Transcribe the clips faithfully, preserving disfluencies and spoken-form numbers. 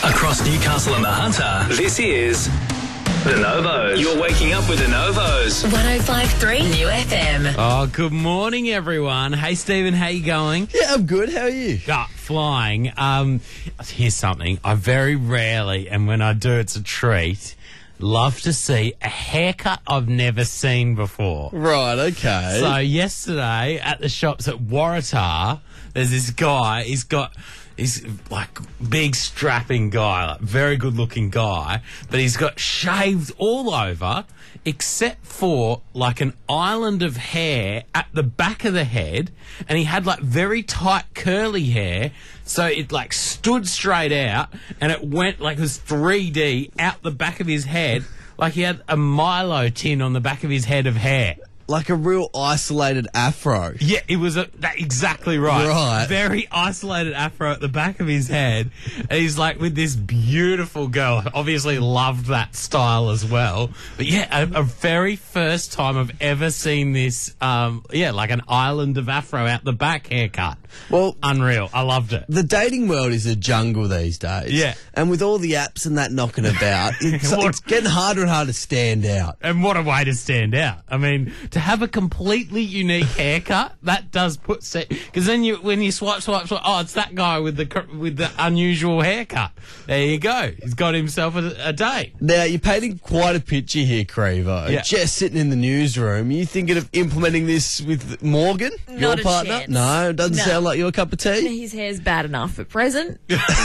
Across Newcastle and the Hunter, this is The Novos. You're waking up with The Novos. one oh five point three New F M. Oh, good morning, everyone. Hey, Stephen, how you going? Yeah, I'm good. How are you? Ah, flying. Um, here's something. I very rarely, and when I do, it's a treat, love to see a haircut I've never seen before. Right, okay. So yesterday at the shops at Waratah, there's this guy. He's got... He's like big strapping guy, like very good looking guy, but he's got shaved all over except for like an island of hair at the back of the head, and he had like very tight curly hair, so it like stood straight out and it went like it was three D out the back of his head, like he had a Milo tin on the back of his head of hair. Like a real isolated afro. Yeah, it was a, that, exactly right. Right. Very isolated afro at the back of his head. And he's like with this beautiful girl. Obviously loved that style as well. But yeah, a, a very first time I've ever seen this, um, yeah, like an island of afro out the back haircut. Well, unreal. I loved it. the dating world is a jungle these days. Yeah. And with all the apps and that knocking about, it's, What- it's getting harder and harder to stand out. And what a way to stand out. I mean, to have a completely unique haircut, that does put... Because then you, when you swipe, swipe, swipe, oh, it's that guy with the cr- with the unusual haircut. There you go. He's got himself a, a date. Now, you're painting quite a picture here, Crevo. Yeah. Just sitting in the newsroom. Are you thinking of implementing this with Morgan, Not your a partner? chance. No, doesn't No. sound like your cup of tea. His hair's bad enough at present.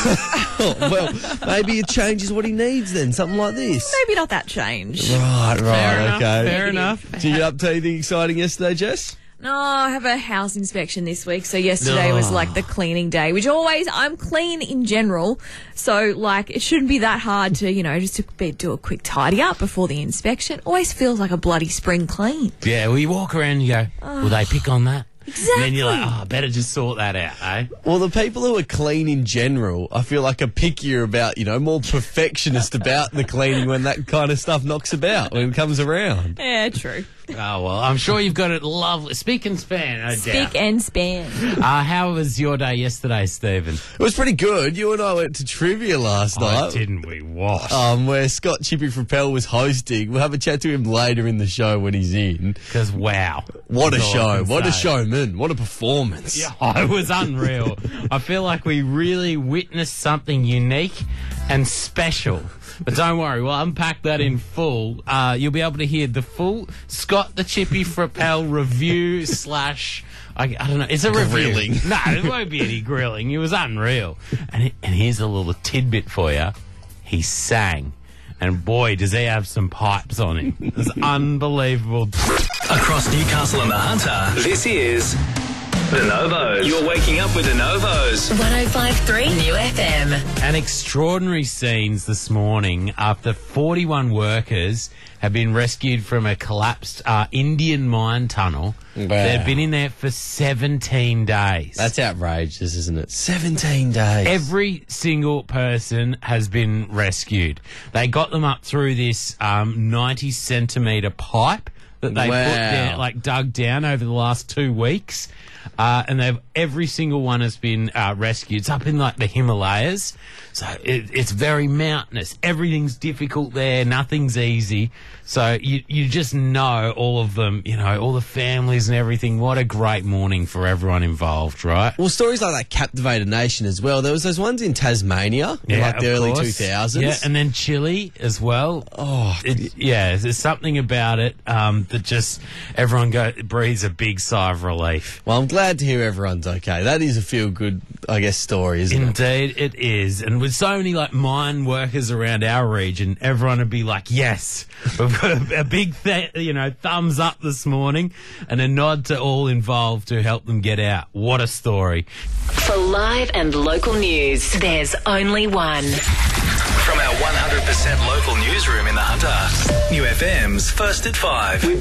Oh, well, maybe it changes what he needs then, something like this. Maybe not that change. Right, right, Fair enough, okay. fair enough. Did you get up to anything exciting yesterday, Jess? No, I have a house inspection this week, so yesterday was like the cleaning day, which always, I'm clean in general, so like it shouldn't be that hard to, you know, just to be, do a quick tidy up before the inspection. Always feels like a bloody spring clean. Yeah, well, you walk around and you go, will they pick on that? Exactly. And then you're like, oh, I better just sort that out, eh? Well, the people who are clean in general, I feel like are pickier about, you know, more perfectionist about the cleaning when that kind of stuff knocks about, when it comes around. Yeah, true. Oh, well, I'm sure you've got it lovely. Speak and span, no doubt. Spick and span. Uh, how was your day yesterday, Stephen? It was pretty good. You and I went to trivia last Oh, night. didn't we? What? Um, where Scott Chippy Frappel was hosting. We'll have a chat to him later in the show when he's in. Because, wow. What a That's all I show. can What a say. showman. What a performance. Yeah, oh, it was unreal. I feel like we really witnessed something unique and special. But don't worry, we'll unpack that in full. Uh, you'll be able to hear the full Scott the Chippy Frappel review slash... I, I don't know. It's a review. Grilling. No, there won't be any grilling. It was unreal. And, it, and here's a little tidbit for you. He sang. And boy, does he have some pipes on him. It's unbelievable. Across Newcastle and the Hunter, this is The Novos. You're waking up with The Novos. one oh five point three New F M. An extraordinary scenes this morning after forty-one workers have been rescued from a collapsed uh, Indian mine tunnel. Wow. They've been in there for seventeen days. That's outrageous, isn't it? seventeen days. Every single person has been rescued. They got them up through this um, ninety centimetre pipe that they Wow. put down, like dug down over the last two weeks. Uh, and they've every single one has been uh, rescued. It's up in like the Himalayas, so it, it's very mountainous. Everything's difficult there. Nothing's easy. So you you just know all of them. You know all the families and everything. What a great morning for everyone involved, right? Well, stories like that captivate a nation as well. There was those ones in Tasmania in like the of early course. two thousands. Yeah, and then Chile as well. Oh, It, yeah, there's something about it um, that just everyone go breathes a big sigh of relief. well, I'm glad to hear everyone's okay. That is a feel-good, I guess, story, isn't it? Indeed, it is. And with so many like mine workers around our region, everyone would be like, "Yes, we've got a, a big, th- you know, thumbs up this morning," and a nod to all involved to help them get out. What a story! For live and local news, there's only one. From our one hundred percent local newsroom in the Hunter, New F M's First at Five with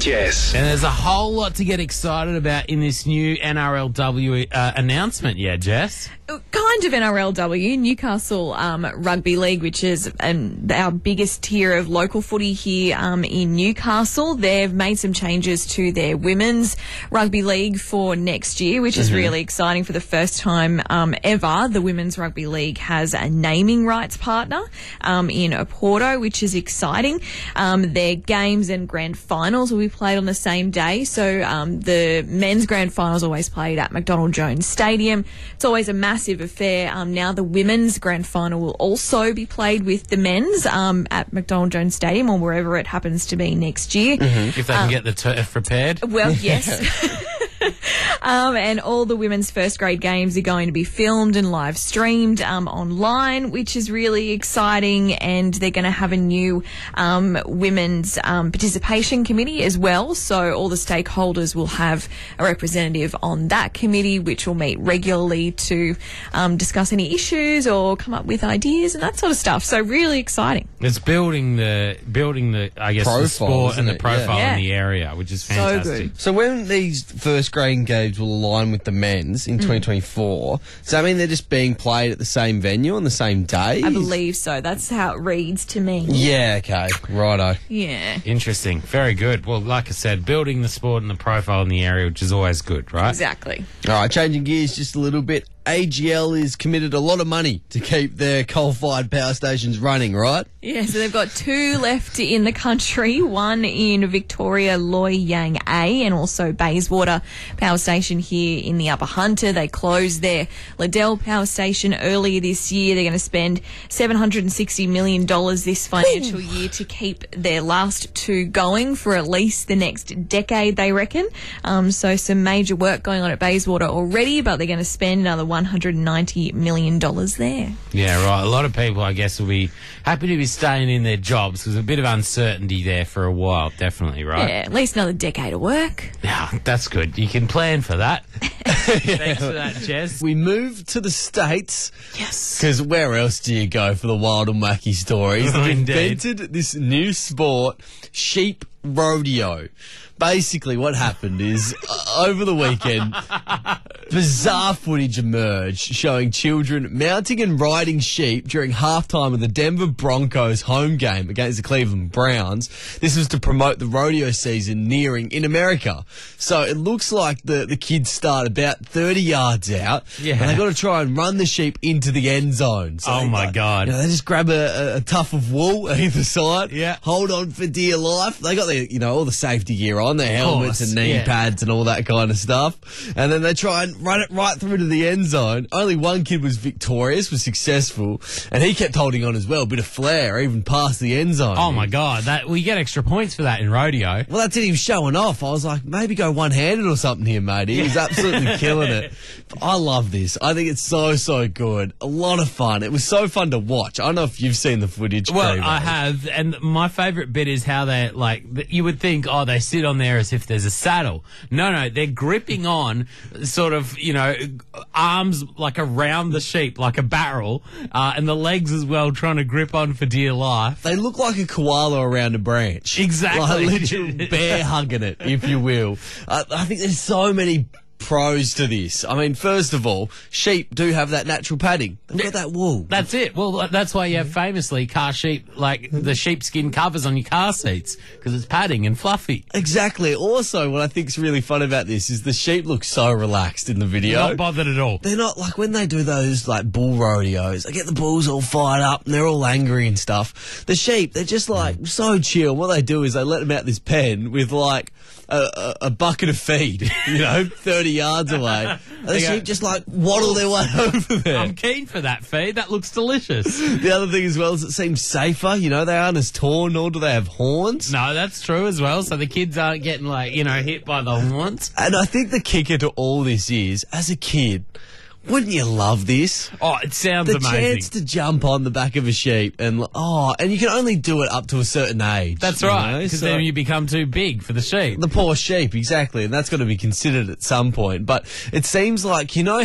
Jess. And there's a whole lot to get excited about in this new N R L W uh, announcement, yeah, Jess? Kind of N R L W, Newcastle um, Rugby League, which is um, our biggest tier of local footy here um, in Newcastle. They've made some changes to their women's rugby league for next year, which is mm-hmm. really exciting. For the first time um, ever, the Women's Rugby League has a naming rights partner um, in Oporto, which is exciting. Um, their games and grand finals will be played on the same day. So um, the men's grand finals always played at McDonald Jones Stadium. It's always a massive affair. Um, now the women's grand final will also be played with the men's um, at McDonald Jones Stadium or wherever it happens to be next year. Mm-hmm. If they can um, get the turf prepared. Well, yes. Um, and all the women's first grade games are going to be filmed and live streamed um, online, which is really exciting. And they're going to have a new um, women's um, participation committee as well. So all the stakeholders will have a representative on that committee, which will meet regularly to um, discuss any issues or come up with ideas and that sort of stuff. So really exciting. It's building the building the I guess Profile, the sport and the it? profile Yeah. in the area, which is So fantastic. good. So when these first grade games will align with the men's in twenty twenty-four, does that mean they're just being played at the same venue on the same day? I believe so. That's how it reads to me. Yeah, okay. Righto. Yeah. Interesting. Very good. Well, like I said, building the sport and the profile in the area, which is always good, right? Exactly. All right, changing gears just a little bit. A G L is committed a lot of money to keep their coal-fired power stations running, right? Yeah, so they've got two left in the country, one in Victoria, Loy Yang A, and also Bayswater Power Station here in the Upper Hunter. They closed their Liddell Power Station earlier this year. They're going to spend seven hundred sixty million dollars this financial year to keep their last two going for at least the next decade, they reckon. Um, so some major work going on at Bayswater already, but they're going to spend another one hundred ninety million dollars there. Yeah, right. A lot of people, I guess, will be happy to be staying in their jobs because there's a bit of uncertainty there for a while, definitely, right? Yeah, at least another decade of work. Yeah, that's good. You can plan for that. Thanks for that, Jess. We move to the States. Yes. Because where else do you go for the wild and wacky stories? They've Indeed. invented this new sport, sheep rodeo. Basically, what happened is, uh, over the weekend, bizarre footage emerged showing children mounting and riding sheep during halftime of the Denver Broncos home game against the Cleveland Browns. This was to promote the rodeo season nearing in America. So it looks like the, the kids start about thirty yards out, Yeah. and they've got to try and run the sheep into the end zone. So Oh, my like, God. You know, they just grab a, a, a tuft of wool either side, Yeah. hold on for dear life. They got their, you know, all the safety gear on, their helmets course, and knee yeah. pads and all that kind of stuff. And then they try and run it right through to the end zone. Only one kid was victorious, was successful, and he kept holding on as well. A bit of flair, even past the end zone. Oh, my God. That we get extra points for that in rodeo. Well, that's it. He was showing off. I was like, maybe go one-handed or something here, mate. He was absolutely killing it. I love this. I think it's so, so good. A lot of fun. It was so fun to watch. I don't know if you've seen the footage. Well, Crevo. I have, and my favourite bit is how they like. th- You would think, oh, they sit on there as if there's a saddle. No, no, they're gripping on, sort of, you know, arms like around the sheep, like a barrel, uh, and the legs as well, trying to grip on for dear life. They look like a koala around a branch. Exactly. Like a literal bear hugging it, if you will. I, I think there's so many pros to this. I mean, first of all, sheep do have that natural padding. They've got that wool. That's it. Well, that's why you have famously car sheep, like the sheepskin covers on your car seats, because it's padding and fluffy. Exactly. Also, what I think's really fun about this is the sheep look so relaxed in the video. Not bothered at all. They're not like when they do those like bull rodeos, they get the bulls all fired up and they're all angry and stuff. The sheep, they're just like so chill. What they do is they let them out this pen with like a, a, a bucket of feed, you know, thirty yards away. And the They go, sheep just like waddle their way over there. I'm keen for that feed. That looks delicious. The other thing as well is it seems safer. You know, they aren't as torn, nor do they have horns. No, that's true as well. So the kids aren't getting like, you know, hit by the horns. And I think the kicker to all this is, as a kid, wouldn't you love this? Oh, it sounds The amazing. chance to jump on the back of a sheep and oh, and you can only do it up to a certain age. That's you right, know, because so- then you become too big for the sheep. the poor sheep, exactly, and that's got to be considered at some point. But it seems like, you know how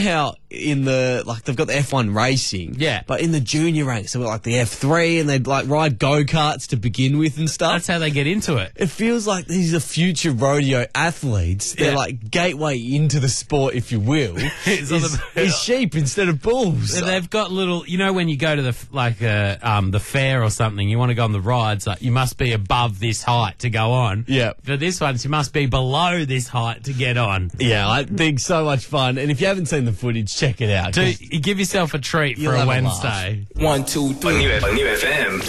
in the, like, they've got the F one racing. Yeah. But in the junior ranks, so like the F three, and they'd like ride go-karts to begin with and stuff. That's how they get into it. It feels like these are future rodeo athletes. They're Yeah. like gateway into the sport, if you will. It's is, on the- is sheep instead of bulls. And they've got little, you know, when you go to the f- like uh, um, the fair or something, you want to go on the rides. Like you must be above this height to go on. Yeah. For this one, you must be below this height to get on. Yeah, I think so much fun. And if you haven't seen the footage, check it out. So 'cause you give yourself a treat You'll for a have a Wednesday. One, two, three. On New, on New F M.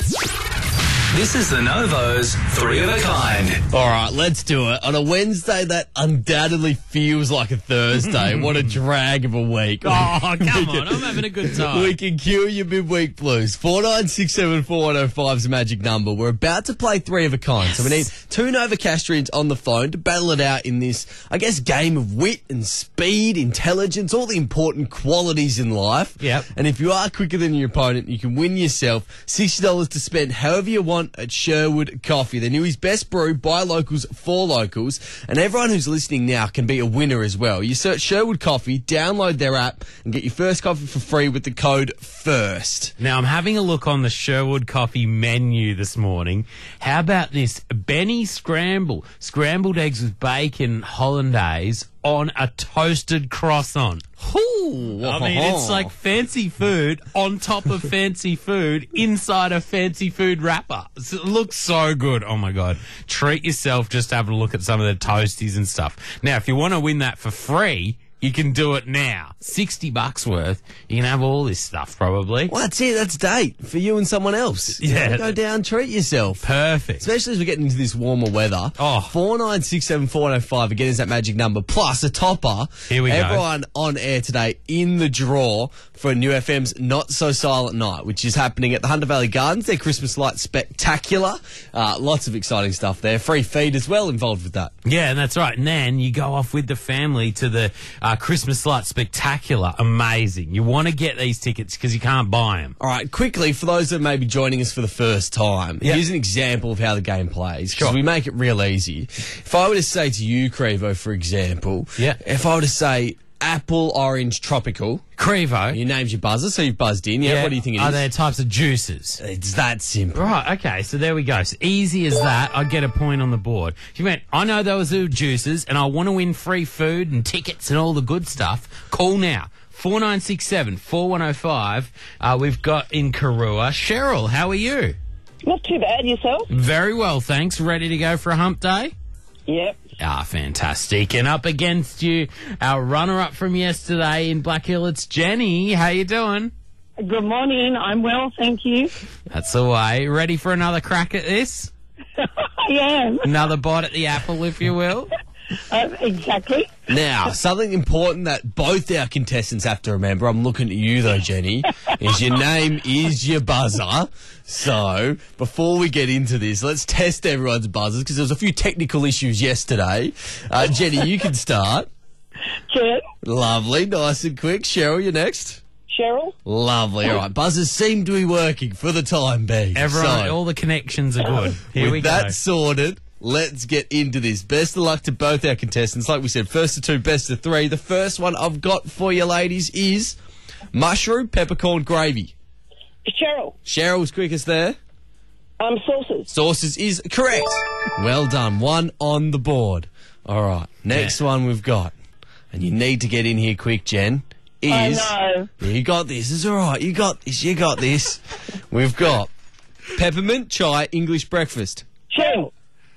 This is the Novo's Three of a Kind. All right, let's do it. On a Wednesday that undoubtedly feels like a Thursday. What a drag of a week. Oh, come on. I'm having a good time. We can cure your midweek blues. four nine six seven four one oh five is the magic number. We're about to play Three of a Kind. So we need two Novocastrians on the phone to battle it out in this, I guess, game of wit and speed, intelligence, all the important qualities in life. Yep. And if you are quicker than your opponent, you can win yourself sixty dollars to spend however you want at Sherwood Coffee. They're Newey's best brew, by locals, for locals. And everyone who's listening now can be a winner as well. You search Sherwood Coffee, download their app, and get your first coffee for free with the code FIRST. Now, I'm having a look on the Sherwood Coffee menu this morning. How about this? Benny Scramble. Scrambled eggs with bacon hollandaise on a toasted croissant. Ooh, I mean, it's like fancy food on top of fancy food inside a fancy food wrapper. It looks so good. Oh, my God. Treat yourself just having a look at some of the toasties and stuff. Now, if you want to win that for free, you can do it now. sixty bucks worth. You can have all this stuff, probably. Well, that's it. That's date for you and someone else. Yeah. Go down, treat yourself. Perfect. Especially as we're getting into this warmer weather. Oh. four nine six seven four one oh five, again, is that magic number. Plus a topper. Here we go. Everyone on air today in the draw for New F M's Not So Silent Night, which is happening at the Hunter Valley Gardens. Their Christmas light spectacular. Uh, lots of exciting stuff there. Free feed as well involved with that. Yeah, and that's right. And then you go off with the family to the uh, Christmas Light Spectacular. Amazing. You want to get these tickets because you can't buy them. All right, quickly, for those that may be joining us for the first time, Yep. here's an example of how the game plays. Because Sure. we make it real easy. If I were to say to you, Crevo, for example, Yeah. if I were to say apple, orange, tropical, Crevo. you named your buzzer, so you've buzzed in. Yeah, what do you think it Are is? there types of juices? It's that simple. Right, okay, so there we go. So easy as that, I get a point on the board. If you went, I know those are juices, and I want to win free food and tickets and all the good stuff, call now. four nine six seven four one oh five. Uh, we've got in Karua. Cheryl, how are you? Not too bad, yourself? Very well, thanks. Ready to go for a hump day? Yep. Ah, fantastic. And up against you, our runner-up from yesterday in Black Hill, it's Jenny. How you doing? Good morning. I'm well, thank you. That's the way. Ready for another crack at this? I am. Another bite at the apple, if you will? Uh, exactly. Now, something important that both our contestants have to remember, I'm looking at you though, Jenny, is your name is your buzzer. So, before we get into this, let's test everyone's buzzers, because there was a few technical issues yesterday. Uh, Jenny, you can start. Jen, Lovely, nice and quick. Cheryl, you're next. Cheryl, Lovely. All right, buzzers seem to be working for the time being. Everyone, So, all the connections are good. Here with we that go. sorted, let's get into this. Best of luck to both our contestants. Like we said, first to two, best of three. The first one I've got for you, ladies, is mushroom peppercorn gravy. Cheryl, Cheryl's quickest there. um, sauces. Sauces is correct. Well done. One on the board. All right. Next Yeah. one we've got, and you need to get in here quick, Jen, is... I know. You got this. It's all right. You got this. You got this. We've got peppermint chai English breakfast. Cheryl,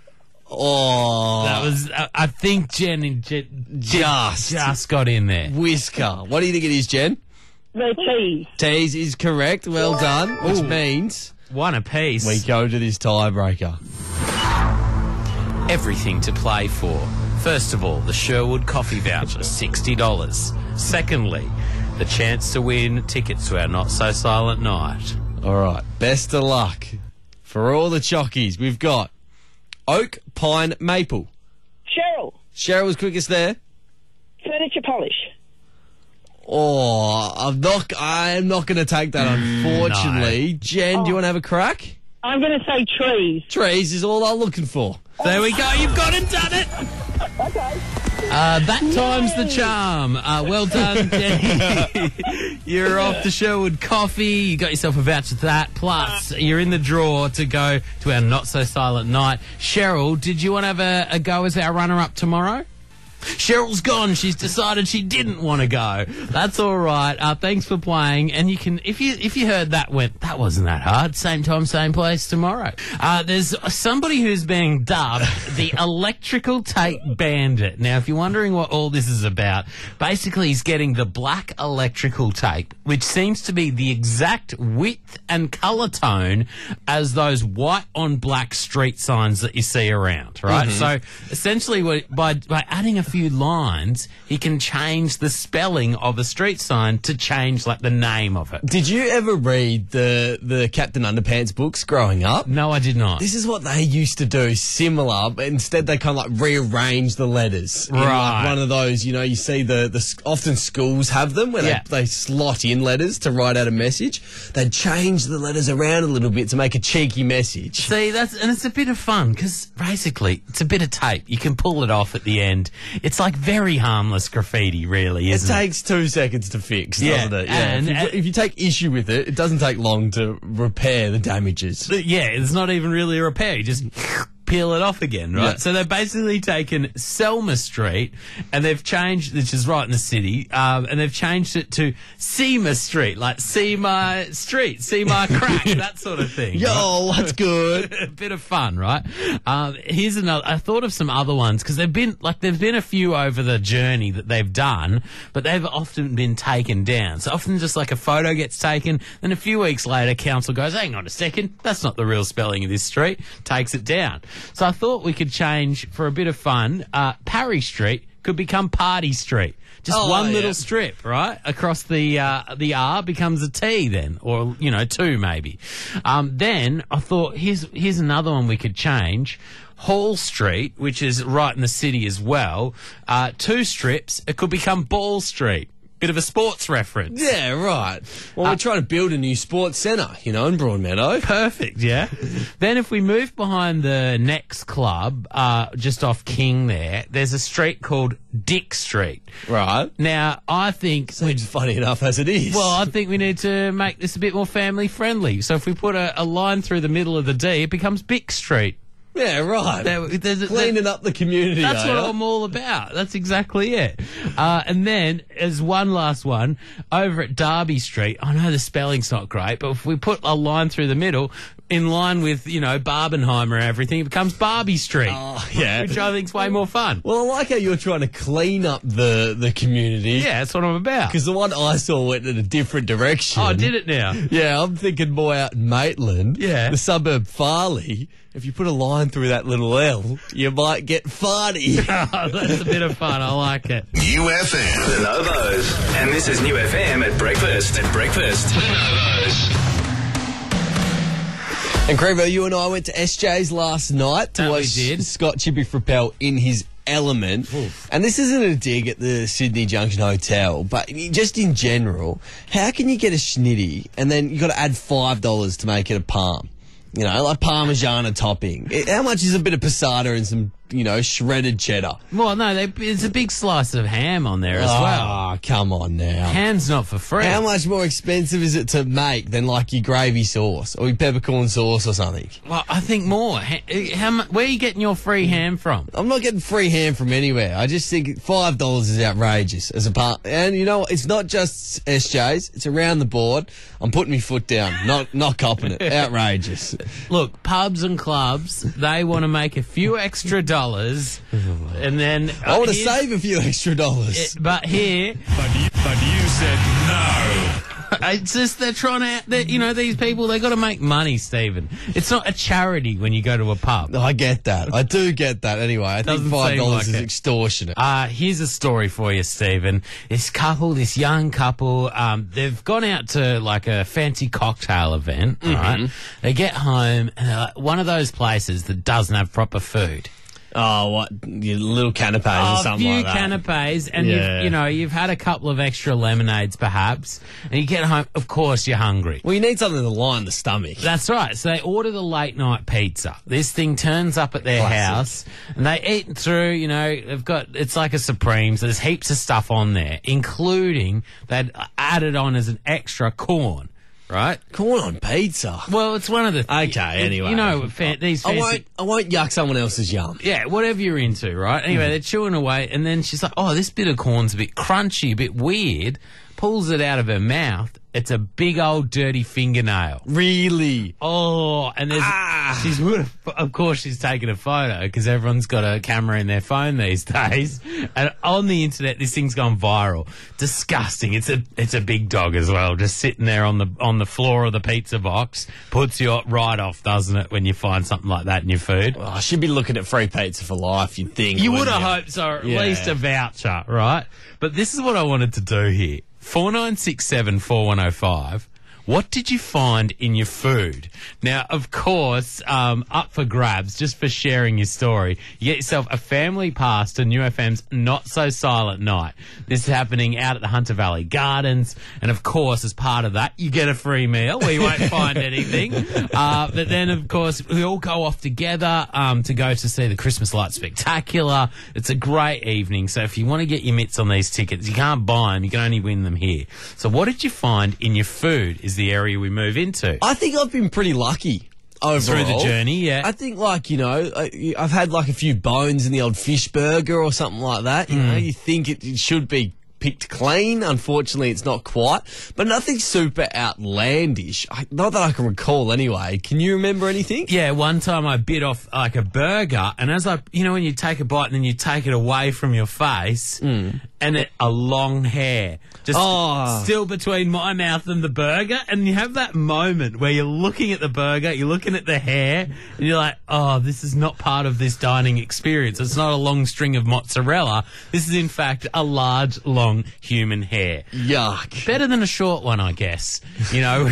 Oh, That was, uh, I think Jen, and Jen just just got in there. whisker. What do you think it is, Jen? the cheese. Tease is correct. Well done. Which Ooh. means One apiece. we go to this tiebreaker. Everything to play for. First of all, the Sherwood coffee voucher, sixty dollars. Secondly, the chance to win tickets to our Not So Silent Night. All right. Best of luck for all the chockies. We've got oak, pine, maple. Cheryl, Cheryl was quickest there. furniture polish. Oh, I'm not. I am not going to take that, unfortunately. Jen, do you want to have a crack? I'm going to say trees. Trees is all I'm looking for. There we go. You've gone and done it. Okay. Uh, that time's the charm. Uh, well done, Jenny. You're off to Sherwood Coffee. You got yourself a voucher for that. Plus, you're in the draw to go to our Not So Silent Night. Cheryl, did you want to have a, a go as our runner-up tomorrow? Cheryl's gone. She's decided she didn't want to go. That's all right. Uh, thanks for playing. And you can, if you if you heard that, went that wasn't that hard. Same time, same place tomorrow. Uh, there's somebody who's being dubbed the Electrical Tape Bandit. Now, if you're wondering what all this is about, basically he's getting the black electrical tape, which seems to be the exact width and colour tone as those white on black street signs that you see around. Right. Mm-hmm. So essentially, what- by by adding a few lines, he can change the spelling of a street sign to change like the name of it. Did you ever read the the Captain Underpants books growing up? No, I did not. This is what they used to do, similar, but instead they kind of like rearrange the letters. In Right. like one of those, you know, you see the, the s- often schools have them where Yeah. they, they slot in letters to write out a message. They change the letters around a little bit to make a cheeky message. See, that's and it's a bit of fun because basically it's a bit of tape. You can pull it off at the end. It's like very harmless graffiti, really, It isn't it? takes two seconds to fix, Yeah, doesn't it? and- if, you, and- if you take issue with it, it doesn't take long to repair the damages. But yeah, it's not even really a repair. You just peel it off again, right? Yeah. So they've basically taken Selma Street and they've changed, which is right in the city, um, and they've changed it to Seymour Street, like Seymour Street, Seymour Crack, that sort of thing. right? Yo, that's good. A bit of fun, right? Um, here's another. I thought of some other ones because they've been like there've been a few over the journey that they've done, but they've often been taken down. So often, just like a photo gets taken, then a few weeks later, council goes, "Hang on a second, that's not the real spelling of this street." Takes it down. So I thought we could change for a bit of fun. Uh, Parry Street could become Party Street. Just Oh, one yeah. little strip, right? Across the uh, the R becomes a T then, or, you know, two maybe. Um, then I thought, here's here's another one we could change. Hall Street, which is right in the city as well, uh, two strips, it could become Ball Street. Bit of a sports reference. Yeah, right. Well, we're trying to build a new sports centre, you know, in Broadmeadow. Perfect, yeah. Then if we move behind the next club, uh, just off King there, there's a street called Dick Street. Right. Now, I think... Seems funny enough as it is. Well, I think we need to make this a bit more family friendly. So if we put a, a line through the middle of the D, it becomes Bick Street. yeah, right. There- there's a- Cleaning up the community. That's what eh? I'm all about. That's exactly it. Uh, and then, as one last one, over at Derby Street, I know the spelling's not great, but if we put a line through the middle, in line with, you know, Barbenheimer and everything, it becomes Barbie Street. Oh, yeah. Which I think's way more fun. Well, I like how you're trying to clean up the, the community. Yeah, that's what I'm about. Because the one I saw went in a different direction. Oh, did it now? Yeah, I'm thinking more out in Maitland. Yeah. The suburb Farley. If you put a line through that little L, you might get farty. Oh, that's a bit of fun. I like it. New F M. The Novos. And this is New F M at breakfast. At breakfast. The Novos. And Crevo, you and I went to S J's last night to That we watch did. Scott Chippy Frappel in his element. And this isn't a dig at the Sydney Junction Hotel, but just in general, how can you get a schnitty and then you got to add five dollars to make it a palm? You know, like Parmigiana topping. It- How much is a bit of passata and some, you know, shredded cheddar? Well, no, they, there's a big slice of ham on there as well. Ah, come on now. Ham's not for free. How much more expensive is it to make than like your gravy sauce or your peppercorn sauce or something? Well, I think more. Ha- How, mu- where are you getting your free ham from? I'm not getting free ham from anywhere. I just think five dollars is outrageous as a part. And you know what? It's not just S J's. It's around the board. I'm putting my foot down. Not not copping it. Outrageous. Look, pubs and clubs, they want to make a few extra dollars, and then I want to here's- save a few extra dollars. But here, But you, but you said no. it's just they're trying to. they're- You know, these people, they got to make money, Stephen. It's not a charity when you go to a pub. I get that. I do get that anyway. I think Doesn't five seem dollars like is it. extortionate. Uh, here's a story for you, Stephen. This couple, this young couple, um, they've gone out to like a fancy cocktail event, right? They get home and they're like, one of those places that doesn't have proper food. Oh, what? Your little canapes or a something few like that. canapes, and Yeah. you've, you know you've had a couple of extra lemonades, perhaps, and you get home. Of course, you're hungry. Well, you need something to line the stomach. That's right. So they order the late night pizza. This thing turns up at their Classic. house, and they eat it through. You know, they've got it's like a Supreme. So there's heaps of stuff on there, including they'd added on as an extra corn. Right? Corn on pizza. Well, it's one of the. Okay, it- anyway. you know, fa- these I fancy. won't, I won't yuck someone else's yum. Yeah, whatever you're into, right? Anyway, they're chewing away, and then she's like, "Oh, this bit of corn's a bit crunchy, a bit weird." Pulls it out of her mouth. It's a big old dirty fingernail. Really? Oh, and there's Ah. she's of course she's taken a photo because everyone's got a camera in their phone these days, and on the internet this thing's gone viral. Disgusting. It's a it's a big dog as well, just sitting there on the on the floor of the pizza box. Puts you right off, doesn't it, when you find something like that in your food? Well, I should be looking at free pizza for life, you'd think. You would wouldn't have hoped so, or at Yeah. least a voucher, right? But this is what I wanted to do here. four nine six seven, four one oh five. What did you find in your food? Now, of course, um, up for grabs, just for sharing your story, you get yourself a family pass to New F M's Not So Silent Night. This is happening out at the Hunter Valley Gardens. And, of course, as part of that, you get a free meal where you won't find anything. Uh, but then, of course, we all go off together um, to go to see the Christmas Light Spectacular. It's a great evening. So if you want to get your mitts on these tickets, you can't buy them. You can only win them here. So what did you find in your food is the area we move into. I think I've been pretty lucky overall. Through the journey, yeah. I think, like, you know, I- I've had like a few bones in the old fish burger or something like that. You know, you think it, it should be picked clean. Unfortunately, it's not quite. But nothing super outlandish. I, not that I can recall anyway. Can you remember anything? Yeah, one time I bit off like a burger, and as I, you know, when you take a bite and then you take it away from your face, and it, a long hair just Oh. still between my mouth and the burger, and you have that moment where you're looking at the burger, you're looking at the hair, and you're like, oh, this is not part of this dining experience. It's not a long string of mozzarella. This is, in fact, a large, long human hair. Yuck. Better than a short one, I guess. You know,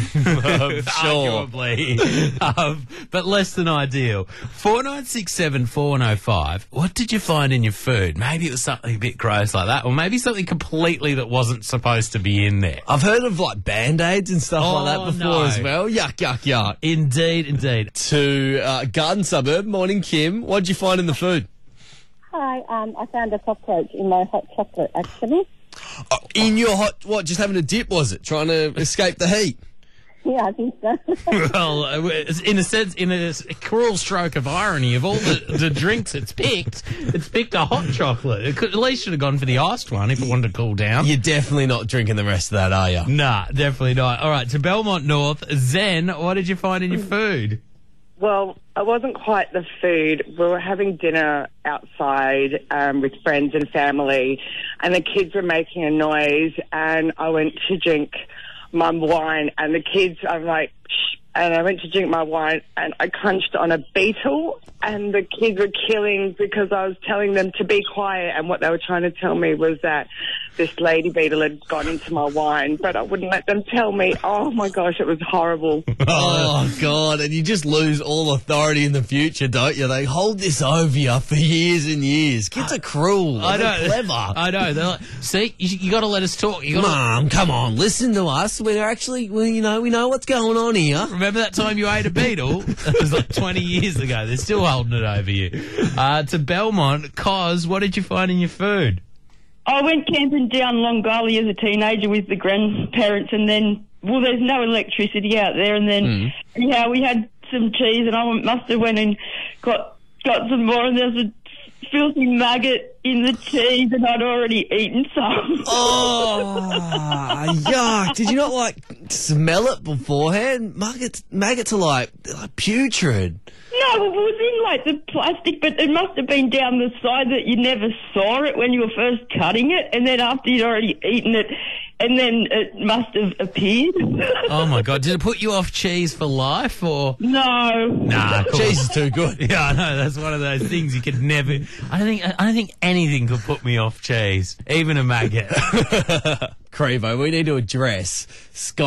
arguably, um, but less than ideal. Four nine six seven four one zero five. What did you find in your food? Maybe it was something a bit gross like that, or maybe something completely that wasn't supposed to be in there. I've heard of like Band-Aids and stuff Oh, like that before no. as well. Yuck, yuck, yuck. Indeed, indeed. To uh, Garden Suburb. Morning, Kim. What'd you find in the food? Hi, um, I found a cockroach in my hot chocolate, actually. Oh, in your hot, what, just having a dip, was it? Trying to escape the heat? Yeah, I think so. Well, uh, it's in a sense, in a s- cruel stroke of irony, of all the, the drinks it's picked, it's picked a hot chocolate. It could, at least should have gone for the iced one if it wanted to cool down. You're definitely not drinking the rest of that, are you? Nah, definitely not. All right, to Belmont North. Zen, what did you find in your food? Well, it wasn't quite the food. We were having dinner outside um, with friends and family, and the kids were making a noise, and I went to drink my wine, and the kids, I'm like, shh, and I went to drink my wine, and I crunched on a beetle, and the kids were killing because I was telling them to be quiet, and what they were trying to tell me was that this lady beetle had gone into my wine, but I wouldn't let them tell me. Oh, my gosh, it was horrible. Oh, God. And you just lose all authority in the future, don't you? They hold this over you for years and years. Kids are cruel. I They're know. clever. I know. They're like, see, you, you got to let us talk. You gotta, Mum, come on, listen to us. We're actually, well, you know, we know what's going on here. Remember that time you ate a beetle? That was like twenty years ago. They're still holding it over you. Uh, to Belmont, Cos, what did you find in your food? I went camping down Long Gully as a teenager with the grandparents, and then, well, there's no electricity out there, and then, yeah, we had some cheese, and I must have went and got got some more, and there's a filthy maggot in the cheese, and I'd already eaten some. Oh, yuck. Did you not, like, smell it beforehand? Maggots, maggots are like, like putrid. No, it was in, like, the plastic, but it must have been down the side that you never saw it when you were first cutting it, and then after you'd already eaten it, and then it must have appeared. Oh, my God. Did it put you off cheese for life, or...? No. Nah, of course. Cheese is too good. Yeah, I know. That's one of those things you could never... I don't think, I don't think anything could put me off cheese, even a maggot. Crevo, we need to address Scott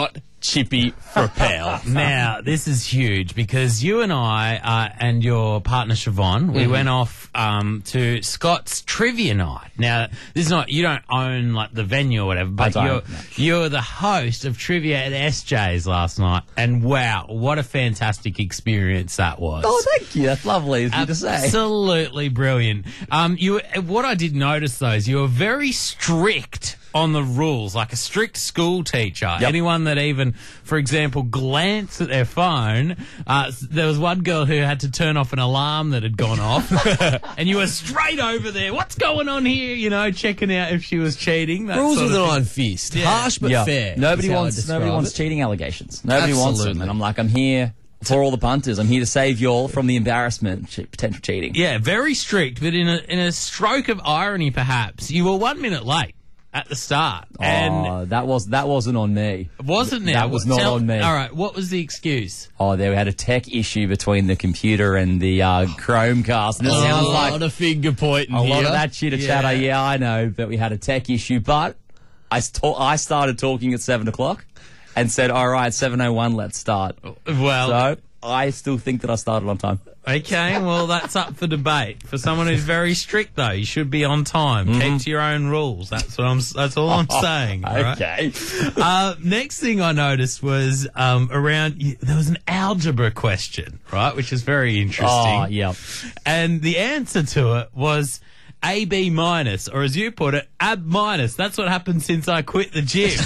Chippy Frappel. Now, this is huge because you and I uh, and your partner Siobhan, we Mm-hmm. went off um, to Scott's trivia night. Now, this is not, you don't own like the venue or whatever, but don't, you're, no. you're the host of trivia at S J's last night. And wow, what a fantastic experience that was. Oh, thank you. That's lovely of you to say. Absolutely brilliant. Um, you, what I did notice though is you were very strict on the rules, like a strict school teacher. Yep. Anyone that even, for example, glanced at their phone, uh, there was one girl who had to turn off an alarm that had gone off, and you were straight over there. What's going on here? You know, checking out if she was cheating. That Rules sort with of an thing. iron fist. Yeah. Harsh but Yeah. fair. Nobody is how I wants describe nobody wants it. cheating allegations. Nobody wants them. Absolutely. And I'm like, I'm here for all the punters. I'm here to save you all from the embarrassment of che- potential cheating. Yeah, very strict, but in a in a stroke of irony, perhaps you were one minute late at the start, and Oh, that was that wasn't on me. wasn't there? That was not Tell- on me. All right, what was the excuse? Oh, there we had a tech issue between the computer and the uh, Chromecast, and it Oh, sounds a like lot of finger pointing a lot here. of that chitter Yeah. chatter. Yeah, I know, but we had a tech issue. But I st- I started talking at seven o'clock, and said, "All right, seven oh one, let's start." Well, So I still think that I started on time. okay, well, that's up for debate. For someone who's very strict, though, you should be on time. Keep to your own rules. That's what I'm. That's all I'm saying. all right? Okay. Uh, next thing I noticed was um, around. There was an algebra question, right, which is very interesting. Oh, yeah. And the answer to it was A B minus, or as you put it, ab minus. That's what happened since I quit the gym.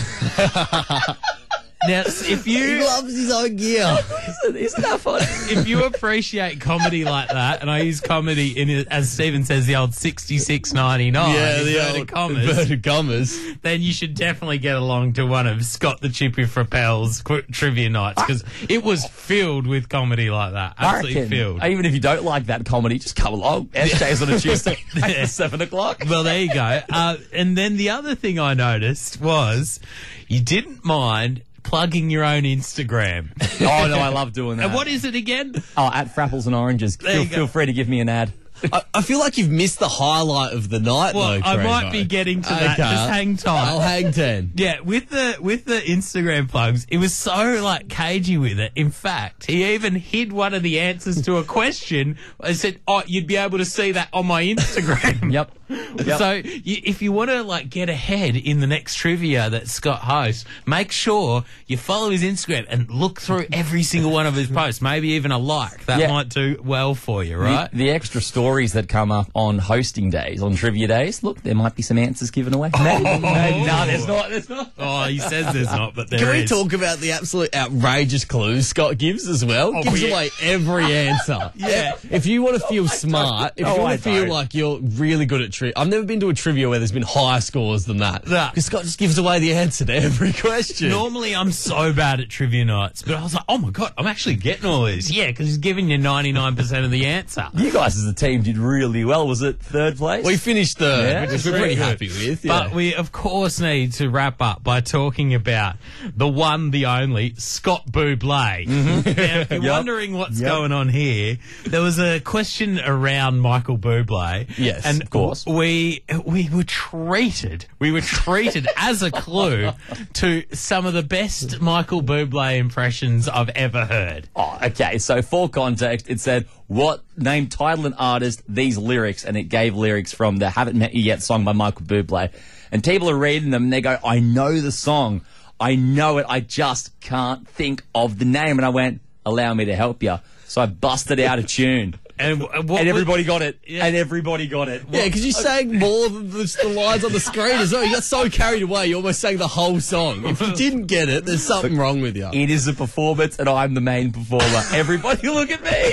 Now, if He you loves his own gear. Isn't, isn't that funny? if you appreciate comedy like that, and I use comedy in it, as Stephen says, the old sixty-six ninety-nine, yeah, the inverted old commas, inverted commas. then you should definitely get along to one of Scott the Chippy Frappel's qu- trivia nights, because it was filled with comedy like that. I Absolutely reckon, filled. even if you don't like that comedy, just come along. S J's on a Tuesday at seven o'clock. Well, there you go. Uh, and then the other thing I noticed was you didn't mind plugging your own Instagram. Oh, no, I love doing that. And what is it again? Oh, at Frapples and Oranges. There Feel, you go. feel free to give me an ad. I, I feel like you've missed the highlight of the night, Well, though, I Crevo. might be getting to that. Okay. Just hang tight. I'll hang ten. Yeah, with the with the Instagram plugs, it was so like cagey with it. In fact, he even hid one of the answers to a question. I said, "Oh, you'd be able to see that on my Instagram." Yep. Yep. So, you, if you want to like get ahead in the next trivia that Scott hosts, make sure you follow his Instagram and look through every single one of his posts. Maybe even a like. That Yeah. might do well for you, The, right? the extra stories that come up on hosting days, on trivia days, look, there might be some answers given away. Maybe, maybe. No, there's not. There's not. Oh, he says there's not, but there Can we is. talk about the absolute outrageous clues Scott gives as well? Oh, gives yeah. away every answer. Yeah. If you want to feel smart, if No, you I want to feel don't. like you're really good at trivia, I've never been to a trivia where there's been higher scores than that. Nah. Because Scott just gives away the answer to every question. Normally, I'm so bad at trivia nights, but I was like, oh my God, I'm actually getting all these. Yeah, because he's giving you ninety-nine percent of the answer. You guys as a team did really well. Was it third place? We finished third, Yeah, which that's we're pretty very happy good. with. Yeah. But we, of course, need to wrap up by talking about the one, the only, Scott Bublé. Now, if you're Yep. wondering what's Yep. going on here, there was a question around Michael Bublé. Yes, and of course. We, we were treated, we were treated as a clue to some of the best Michael Bublé impressions I've ever heard. Oh, okay. So for context, it said, what name, title and artist, these lyrics, and it gave lyrics from the Haven't Met You Yet song by Michael Bublé. And people are reading them and they go, I know the song. I know it. I just can't think of the name. And I went, allow me to help you. So I busted out a tune. And, w- what And was- everybody got it. Yeah. And everybody got it. yeah, because you sang more than the, the lines on the screen as well. You got so carried away, you almost sang the whole song. If you didn't get it, there's something wrong with you. It is a performance and I'm the main performer. Everybody look at me.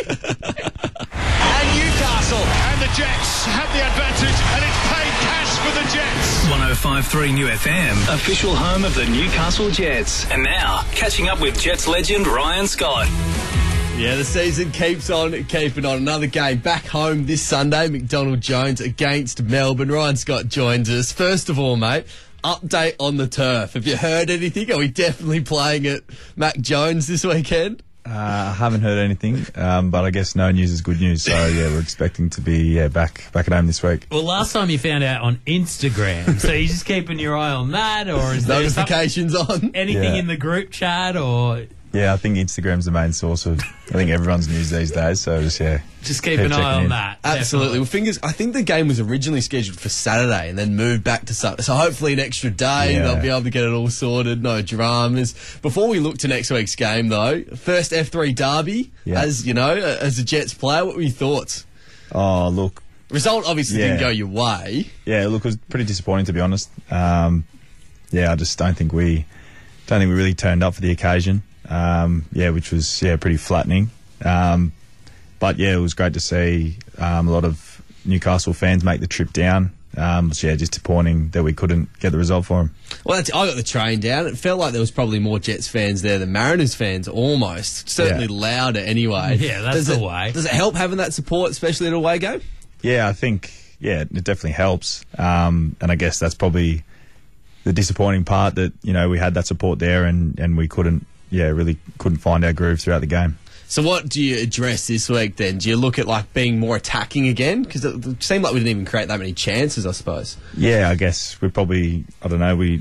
And Newcastle and the Jets have the advantage, and it's paid cash for the Jets. one oh five point three New F M, official home of the Newcastle Jets. And now, catching up with Jets legend Ryan Scott. Yeah, the season keeps on keeping on. Another game back home this Sunday, McDonald Jones against Melbourne. Ryan Scott joins us. First of all, mate, update on the turf. Have you heard anything? Are we definitely playing at Mac Jones this weekend? Uh, I haven't heard anything, um, but I guess no news is good news. So yeah, we're expecting to be yeah back back at home this week. Well, last time you found out on Instagram, so you're just keeping your eye on that, or is there notifications on anything Yeah. in the group chat, or Yeah, I think Instagram's the main source of I think everyone's news these days. So just yeah, just keep an eye checking on in. that? Absolutely. Well, fingers. I think the game was originally scheduled for Saturday and then moved back to Sunday. So hopefully an extra day Yeah. they'll be able to get it all sorted. No dramas. Before we look to next week's game, though, first F three derby. Yeah. As you know, as a Jets player, what were your thoughts? Oh look, Result obviously Yeah. didn't go your way. yeah, look, it was pretty disappointing to be honest. Um, yeah, I just don't think we don't think we really turned up for the occasion. Um, yeah, which was yeah pretty flattening. Um, but yeah, it was great to see um, a lot of Newcastle fans make the trip down. Um, so yeah, just disappointing that we couldn't get the result for them. Well, that's, I got the train down. It felt like there was probably more Jets fans there than Mariners fans, almost. Certainly Yeah. louder anyway. Yeah, that's does the it, way. Does it help having that support, especially at a away game? Yeah, I think yeah, it definitely helps. Um, and I guess that's probably the disappointing part that you know we had that support there and, and we couldn't yeah really couldn't find our groove throughout the game. So what do you address this week then? Do you look at like being more attacking again? Because it seemed like we didn't even create that many chances, I suppose. Yeah, I guess we probably I don't know we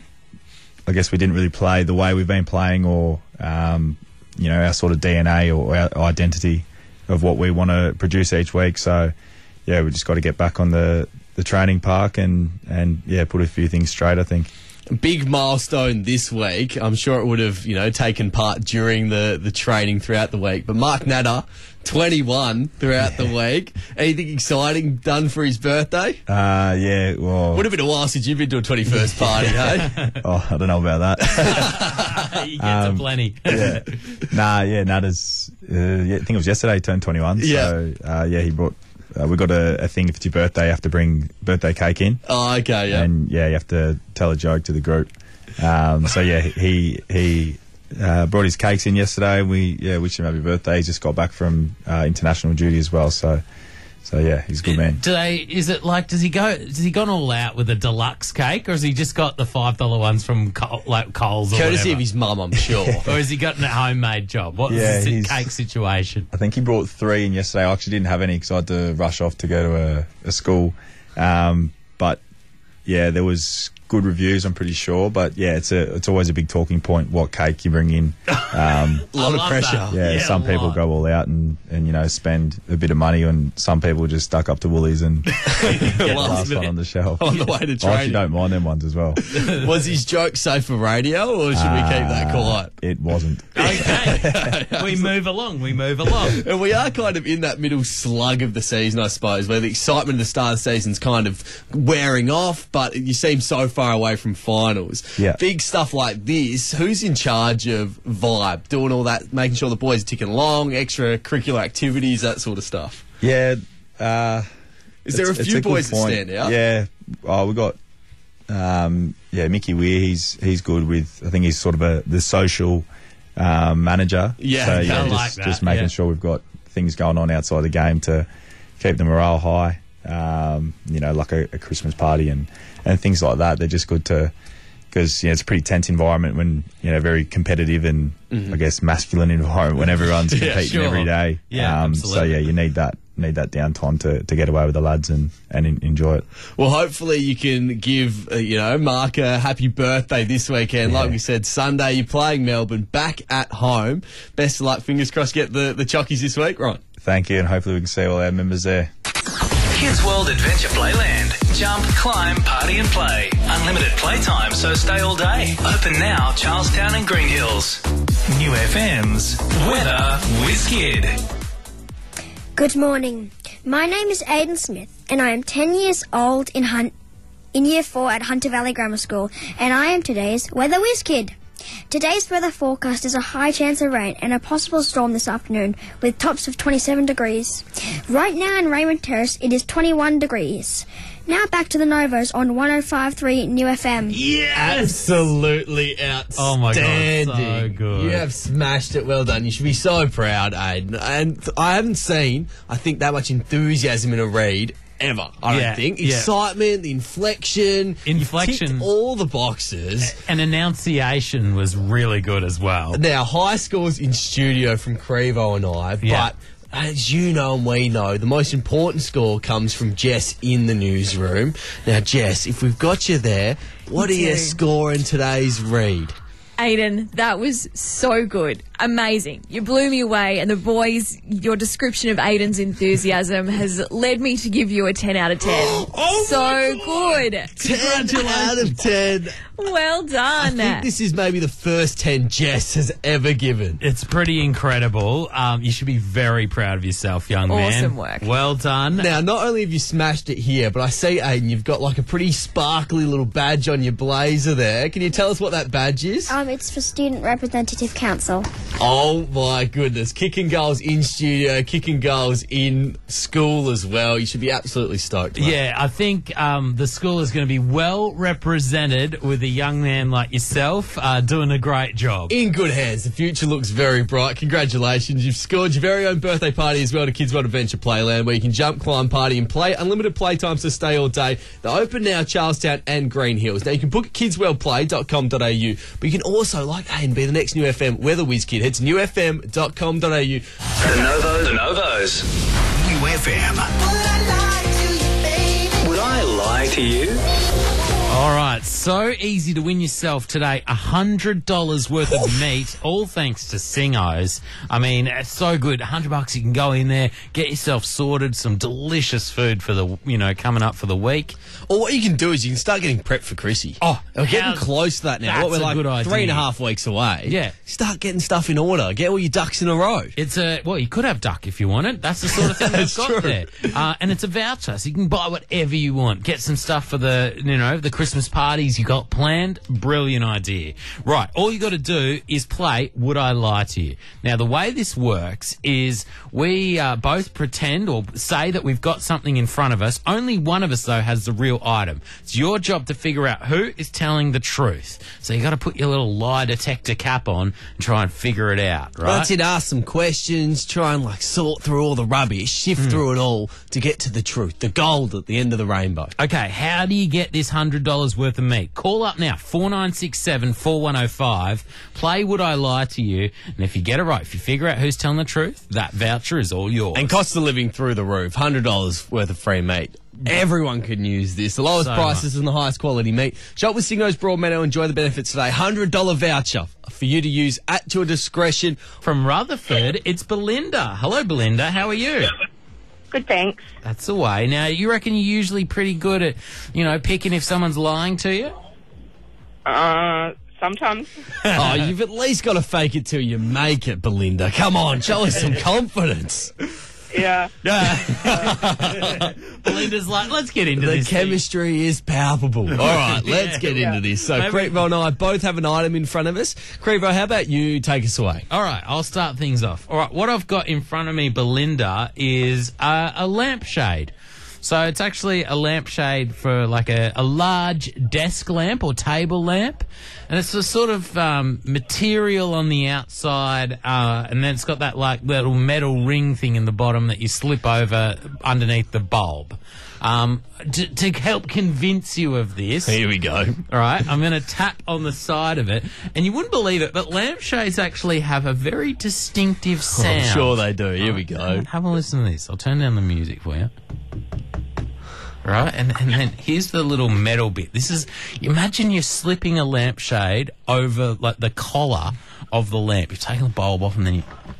I guess we didn't really play the way we've been playing or um, you know our sort of D N A or our identity of what we want to produce each week. So yeah, we just got to get back on the, the training park and and yeah put a few things straight. I think. Big milestone this week. I'm sure it would have, you know, taken part during the, the training throughout the week. But Mark Natter, twenty-one throughout the week. Anything exciting done for his birthday? Uh, yeah, well... Would have been a while since you've been to a twenty-first party, hey? Oh, I don't know about that. You get Um, to plenty. yeah. Nah, yeah, Natter's... Uh, yeah, I think it was yesterday he turned twenty-one. Yeah. So, uh, yeah, he brought... Uh, we got a, a thing if it's your birthday, you have to bring birthday cake in. Oh, okay, yeah. And, yeah, you have to tell a joke to the group. Um, so, yeah, he he uh, brought his cakes in yesterday. We, yeah, wished him happy birthday. He just got back from uh, international duty as well. So, so yeah, he's a good man. Do they? Is it like? Does he go? Does he gone all out with a deluxe cake, or has he just got the five dollar ones from Col- like Coles or Courtesy whatever? of his mum, I'm sure. Or has he got a homemade job? What's Yeah, the he's- cake situation? I think he brought three in yesterday. I actually didn't have any because I had to rush off to go to a, a school. Um, but yeah, there was good reviews, I'm pretty sure. But yeah, it's a it's always a big talking point what cake you bring in. Um, A lot I of love pressure. that. yeah, Yeah, some a people lot. go all out and, and you know spend a bit of money, and some people just stuck up to Woolies and get the Last last minute. one on the shelf. On the way to I actually training. don't mind them ones as well. Was his joke safe for radio, or should we keep that quiet? It wasn't. Okay, we move along. We move along. And we are kind of in that middle slug of the season, I suppose, where the excitement of the start of the season's kind of wearing off, but you seem so far away from finals. Yeah. Big stuff like this, who's in charge of Vibe, doing all that, making sure the boys are ticking along, extracurricular activities, that sort of stuff? Yeah. Uh, Is there a it's- it's few good boys that point. stand out? Yeah. Oh, we got um, yeah Mickey Weir. He's he's good with. I think he's sort of a the social um, manager. Yeah, So I yeah, like just, that, just making yeah. sure we've got things going on outside the game to keep the morale high. Um, you know, like a, a Christmas party and and things like that. They're just good to. Because you know, it's a pretty tense environment when you know very competitive and I guess masculine environment when everyone's Yeah, competing sure. every day. Yeah, um, so absolutely. yeah, you need that need that downtime to, to get away with the lads and and en- enjoy it. Well, hopefully you can give, uh, you know, Mark a happy birthday this weekend. Like Yeah. we said, Sunday you're playing Melbourne, back at home. Best of luck, fingers crossed, get the, the chockies this week, right? Thank you, and hopefully we can see all our members there. Kids World Adventure Playland. Jump, climb, party and play. Unlimited playtime, so stay all day. Open now, Charlestown and Green Hills. New F M's Weather Whiz Kid. Good morning. My name is Aidan Smith, and I am ten years old in Hun- in Year four at Hunter Valley Grammar School, and I am today's Weather Whiz Kid. Today's weather forecast is a high chance of rain and a possible storm this afternoon, with tops of twenty-seven degrees. Right now in Raymond Terrace, it is twenty-one degrees. Now back to the Novos on one oh five point three New F M. Absolutely outstanding. Oh my God, so good. You have smashed it. Well done. You should be so proud, Aidan. And I haven't seen, I think, that much enthusiasm in a read ever, I Yeah, don't think. yeah. Excitement, the inflection. Inflection. You ticked all the boxes. And enunciation was really good as well. Now, high scores in studio from Crevo and I, Yeah. but as you know and we know, the most important score comes from Jess in the newsroom. Now, Jess, if we've got you there, what Me are you too. scoring today's read? Aiden, that was so good. Amazing. You blew me away, and the boys, your description of Aiden's enthusiasm has led me to give you a ten out of ten. Oh so good. ten out of ten. Well done. I think this is maybe the first ten Jess has ever given. It's pretty incredible. Um, you should be very proud of yourself, young man. Awesome work. Well done. Now, not only have you smashed it here, but I see, Aiden, you've got like a pretty sparkly little badge on your blazer there. Can you tell us what that badge is? Um, it's for Student Representative Council. Oh my goodness. Kicking goals in studio, kicking goals in school as well. You should be absolutely stoked. Mate. Yeah, I think um, the school is going to be well represented with a young man like yourself uh, doing a great job. In good hands. The future looks very bright. Congratulations. You've scored your very own birthday party as well to Kids World Adventure Playland, where you can jump, climb, party and play. Unlimited playtime, so stay all day. They're open now, Charlestown and Green Hills. Now, you can book at kids world play dot com dot a u, but you can also, like Aiden, be the next New F M weather whiz kid. Head to new f m dot com dot a u. The Novos. The Novos. New F M. Would I lie to you? All right, so easy to win yourself today one hundred dollars worth of meat, all thanks to Singos. I mean, it's so good. one hundred bucks, you can go in there, get yourself sorted, some delicious food for the, you know, coming up for the week. Or what you can do is you can start getting prepped for Chrissy. Oh, we're getting how- close to that now. that's What, we're a like good idea. three and a half weeks away. Yeah. Start getting stuff in order. Get all your ducks in a row. It's a, well, you could have duck if you wanted. That's the sort of thing they've That's got true. there. Uh, and it's a voucher, so you can buy whatever you want. Get some stuff for the, you know, the Christmas parties you got planned. Brilliant idea. Right, all you got to do is play Would I Lie to You? Now, the way this works is we uh, both pretend or say that we've got something in front of us. Only one of us, though, has the real item. It's your job to figure out who is telling the truth. So you got to put your little lie detector cap on and try and figure it out, right? That's it. Ask some questions. Try and like sort through all the rubbish, sift Hmm. through it all to get to the truth, the gold at the end of the rainbow. Okay, how do you get this one hundred dollars worth of meat? Call up now, four nine six seven, four one oh five. Play Would I Lie to You? And if you get it right, if you figure out who's telling the truth, that voucher is all yours. And cost of living through the roof. one hundred dollars worth of free meat. Everyone can use this. The lowest So prices and the highest quality meat. Shop with Singo's Broadmeadow. Enjoy the benefits today. one hundred dollars voucher for you to use at your discretion. From Rutherford, it's Belinda. Hello, Belinda. How are you? Good, thanks. That's the way. Now, you reckon you're usually pretty good at, you know, picking if someone's lying to you? Uh, sometimes. Oh, you've at least got to fake it till you make it, Belinda. Come on, show us some confidence. Yeah. Belinda's like, let's get into The this thing. chemistry is palpable. All right, let's get into this. So, Maybe- Crevo and I both have an item in front of us. Crevo, how about you take us away? All right, I'll start things off. All right, what I've got in front of me, Belinda, is uh, a lampshade. So it's actually a lampshade for like a, a large desk lamp or table lamp. And it's a sort of um, material on the outside, uh, and then it's got that like little metal ring thing in the bottom that you slip over underneath the bulb. Um, to, to help convince you of this, Here we go. all right, I'm going to tap on the side of it, and you wouldn't believe it, but lampshades actually have a very distinctive sound. I'm sure they do. Here we go. Have a listen to this. I'll turn down the music for you. Right, and, and then here's the little metal bit. This is, imagine you're slipping a lampshade over like the collar of the lamp. You're taking the bulb off and then you...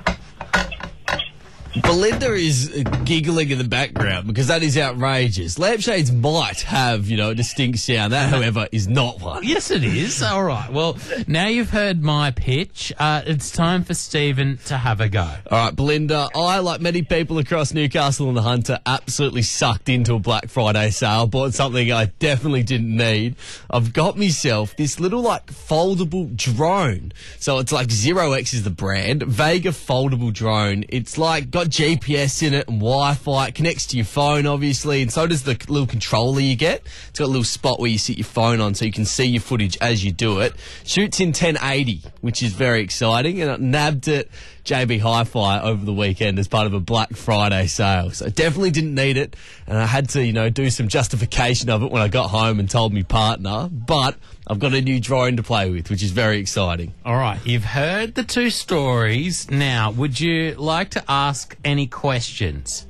Belinda is uh, giggling in the background because that is outrageous. Lampshades might have, you know, a distinct sound. That, however, is not one. Yes, it is. All right. Well, now you've heard my pitch. Uh, it's time for Stephen to have a go. All right, Belinda, I, like many people across Newcastle and the Hunter, absolutely sucked into a Black Friday sale, bought something I definitely didn't need. I've got myself this little, like, foldable drone. So it's like Zero X is the brand, Vega foldable drone. It's like got G P S in it and Wi-Fi. It connects to your phone, obviously, and so does the little controller you get. It's got a little spot where you sit your phone on so you can see your footage as you do it. Shoots in ten eighty, which is very exciting, and I nabbed it J B Hi-Fi over the weekend as part of a Black Friday sale. So definitely didn't need it, and I had to, you know, do some justification of it when I got home and told me partner. But I've got a new drone to play with, which is very exciting. All right, you've heard the two stories. Now, would you like to ask any questions?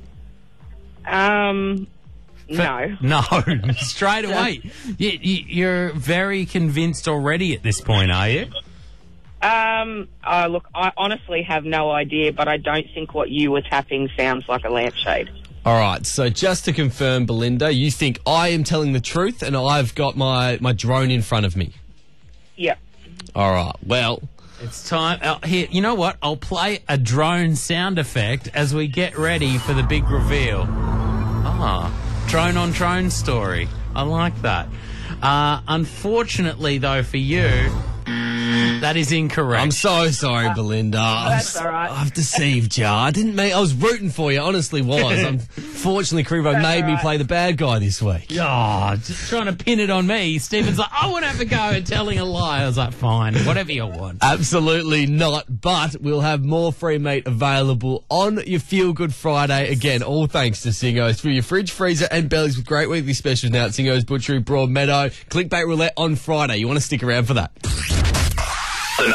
Um, no. No, straight away. You, you, you're very convinced already at this point, are you? Um, oh, look, I honestly have no idea, but I don't think what you were tapping sounds like a lampshade. All right, so just to confirm, Belinda, you think I am telling the truth and I've got my, my drone in front of me? Yep. All right, well... It's time. Uh, here, you know what? I'll play a drone sound effect as we get ready for the big reveal. Ah, drone on drone story. I like that. Uh, unfortunately, though, for you, that is incorrect. I'm so sorry, Belinda. That's all right. I've deceived you. I didn't mean... I was rooting for you, honestly was. Unfortunately, Crevo That's made all me right. play the bad guy this week. Oh, just trying to pin it on me. Stephen's like, I want to have a go at telling a lie. I was like, fine, whatever you want. Absolutely not, but we'll have more free meat available on your Feel Good Friday. Again, all thanks to Singo's. For your fridge, freezer and bellies with great weekly specials now at Singo's Butchery, Broadmeadow. Clickbait roulette on Friday. You want to stick around for that? The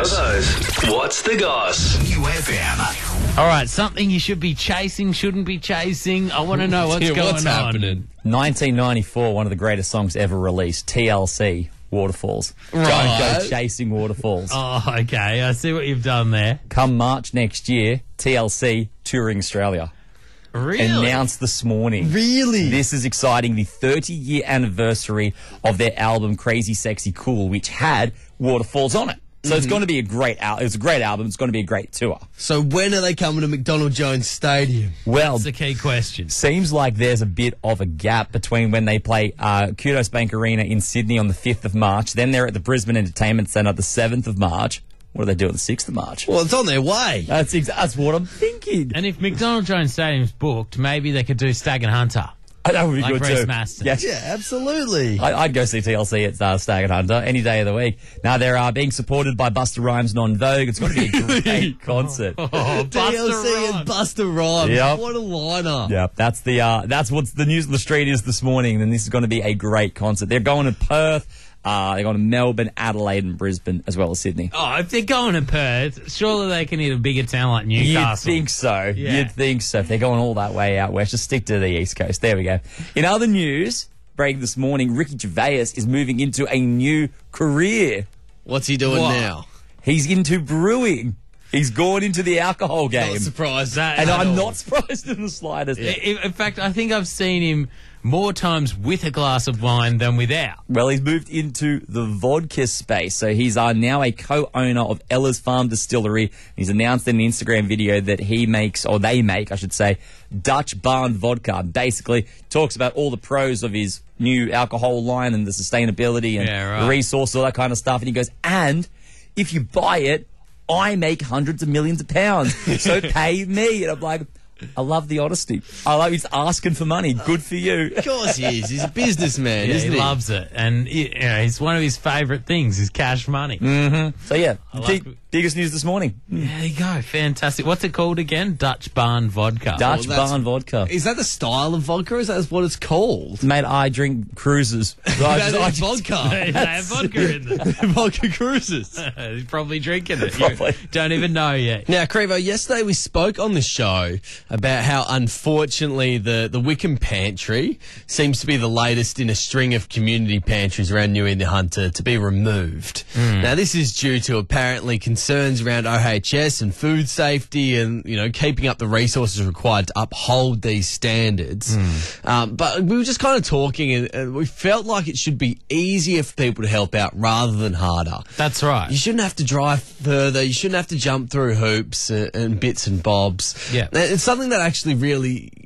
Novos. What's the goss? New F M. All right, something you should be chasing, shouldn't be chasing. I want to know what's Yeah, going what's on. happening? nineteen ninety-four, one of the greatest songs ever released, T L C, Waterfalls. Don't go Right. chasing waterfalls. Oh, okay. I see what you've done there. Come March next year, T L C touring Australia. Really? Announced this morning. Really? This is exciting. The thirty-year anniversary of their album Crazy Sexy Cool, which had Waterfalls on it. So it's going to be a great album. It's a great album. It's going to be a great tour. So when are they coming to McDonald Jones Stadium? Well, That's the key question. seems like there's a bit of a gap between when they play uh, Kudos Bank Arena in Sydney on the fifth of March. Then they're at the Brisbane Entertainment Centre the seventh of March. What do they do on the sixth of March? Well, it's on their way. That's ex- that's what I'm thinking. And if McDonald Jones Stadium's booked, maybe they could do Stag and Hunter. That would be Like good Reece too. Maston. Yes. Yeah, absolutely. I, I'd go see T L C at uh, Stag and Hunter any day of the week. Now they're uh, being supported by Busta Rhymes Non Vogue. It's going to be a great concert. Oh, T L C Busta and Busta Rhymes. Yep. What a lineup. Yeah, that's the uh, that's what's the news on the street is this morning. And this is going to be a great concert. They're going to Perth. Uh, they're going to Melbourne, Adelaide, and Brisbane, as well as Sydney. Oh, if they're going to Perth, surely they can hit a bigger town like You'd Newcastle. think so. Yeah. You'd think so. If they're going all that way out west, just stick to the East Coast. There we go. In other news, breaking this morning, Ricky Gervais is moving into a new career. What's he doing What? now? He's into brewing. He's gone into the alcohol game. Not surprised. That- and at I'm all. not surprised in the slightest. In, in fact, I think I've seen him more times with a glass of wine than without. Well, he's moved into the vodka space. So he's uh, now a co-owner of Ella's Farm Distillery. He's announced in an Instagram video that he makes, or they make, I should say, Dutch Barn Vodka. Basically, talks about all the pros of his new alcohol line and the sustainability and Yeah, right. resource, all that kind of stuff. And he goes, and if you buy it, I make hundreds of millions of pounds. So pay me. And I'm like, I love the honesty. I love he's asking for money. Good for you. Of course he is. He's a businessman, Yeah, isn't he he? loves it, and it, you know, it's one of his favourite things is cash money. Mm-hmm. So yeah, I big, like- biggest news this morning. There you go, fantastic. What's it called again? Dutch Barn Vodka. Dutch Well, that's- Barn Vodka. Is that the style of vodka? Or is that what it's called? Mate, I drink cruises. I That just- I is just- vodka. They have vodka in there. Vodka cruises. He's probably drinking it. Probably. You don't even know yet. Now, Crevo, yesterday we spoke on the show about how unfortunately the, the Wickham Pantry seems to be the latest in a string of community pantries around New India Hunter to be removed. Now, this is due to apparently concerns around O H S and food safety and, you know, keeping up the resources required to uphold these standards. Um, but we were just kind of talking and, and we felt like it should be easier for people to help out rather than harder. That's right. You shouldn't have to drive further. You shouldn't have to jump through hoops and, and bits and bobs. Yeah. And it's something that actually really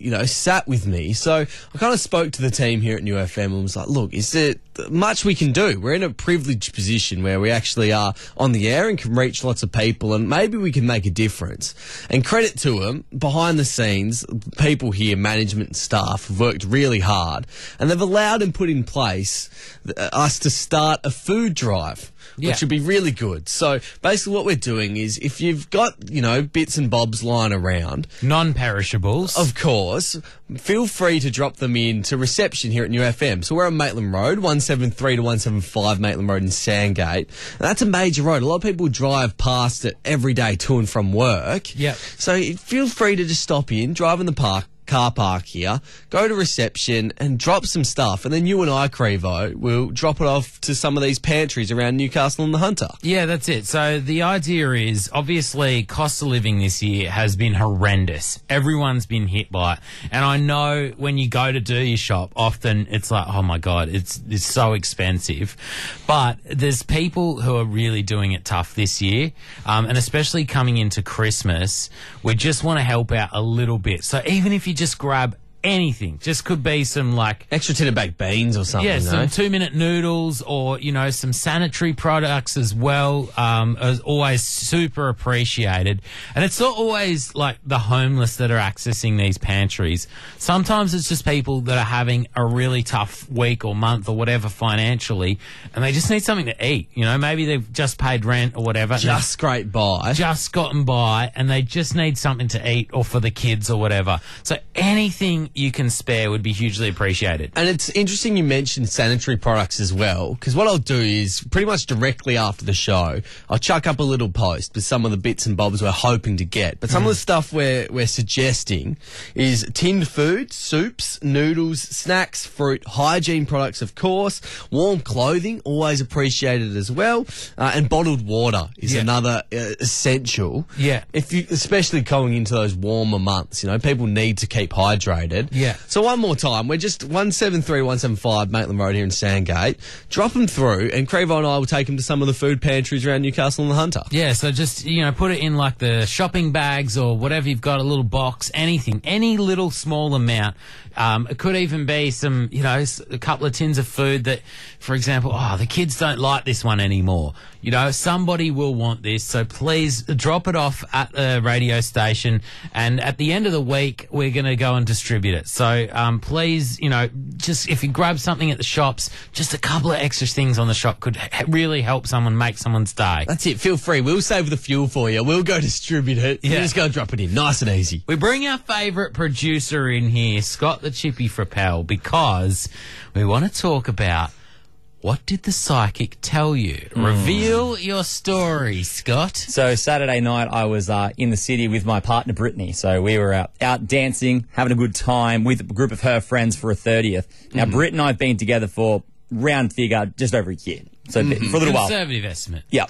you know, sat with me. So I kind of spoke to the team here at New F M and was like, look, is there much we can do? We're in a privileged position where we actually are on the air and can reach lots of people, and maybe we can make a difference. And credit to them, behind the scenes, people here, management and staff, have worked really hard, and they've allowed and put in place uh, us to start a food drive. Yeah. Which would be really good. So basically what we're doing is if you've got, you know, bits and bobs lying around. Non-perishables. Of course. Feel free to drop them in to reception here at New F M. So we're on Maitland Road, one seventy-three to one seventy-five Maitland Road in Sandgate. And that's a major road. A lot of people drive past it every day to and from work. Yep. So feel free to just stop in, drive in the park. car park here, go to reception and drop some stuff, and then you and I, Crevo, will drop it off to some of these pantries around Newcastle and the Hunter. Yeah, that's it. So the idea is, obviously, cost of living this year has been horrendous. Everyone's been hit by it. And I know when you go to do your shop, often it's like, oh my God, it's, it's so expensive. But there's people who are really doing it tough this year, um, and especially coming into Christmas, we just want to help out a little bit. So even if you just grab anything, just could be some like extra tin of baked beans or something. Yeah, some no? two minute noodles, or you know, some sanitary products as well. Um, is always super appreciated. And it's not always like the homeless that are accessing these pantries. Sometimes it's just people that are having a really tough week or month or whatever financially, and they just need something to eat. You know, maybe they've just paid rent or whatever, just scraped by, just gotten by, and they just need something to eat, or for the kids or whatever. So anything you can spare would be hugely appreciated. And it's interesting you mentioned sanitary products as well, because what I'll do is pretty much directly after the show, I'll chuck up a little post with some of the bits and bobs we're hoping to get. But some mm. of the stuff we're, we're suggesting is tinned food, soups, noodles, snacks, fruit, hygiene products, of course, warm clothing, always appreciated as well, uh, and bottled water is yeah. another uh, essential. Yeah. If you, especially going into those warmer months, you know, people need to keep hydrated. Yeah. So one more time, we're just one seventy-three, one seventy-five Maitland Road here in Sandgate. Drop them through, and Crevo and I will take them to some of the food pantries around Newcastle and the Hunter. Yeah, so just, you know, put it in like the shopping bags or whatever you've got, a little box, anything, any little small amount. Um, it could even be some, you know, a couple of tins of food that, for example, oh, the kids don't like this one anymore. You know, somebody will want this, so please drop it off at the radio station, and at the end of the week, we're going to go and distribute it. So um, please, you know, just if you grab something at the shops, just a couple of extra things on the shop could ha- really help someone, make someone's day. That's it, feel free. We'll save the fuel for you. We'll go distribute it. Yeah. You just go drop it in, nice and easy. We bring our favourite producer in here, Scott the Chippy Frappel, because we want to talk about what did the psychic tell you? Mm. Reveal your story, Scott. So Saturday night I was uh, in the city with my partner Brittany. So we were out, out dancing, having a good time with a group of her friends for a thirtieth. Now, mm. Britt and I have been together for, round figure, just over a year. So mm-hmm. for a little while. Conservative estimate. Yeah.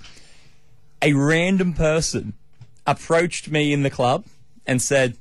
A random person approached me in the club and said,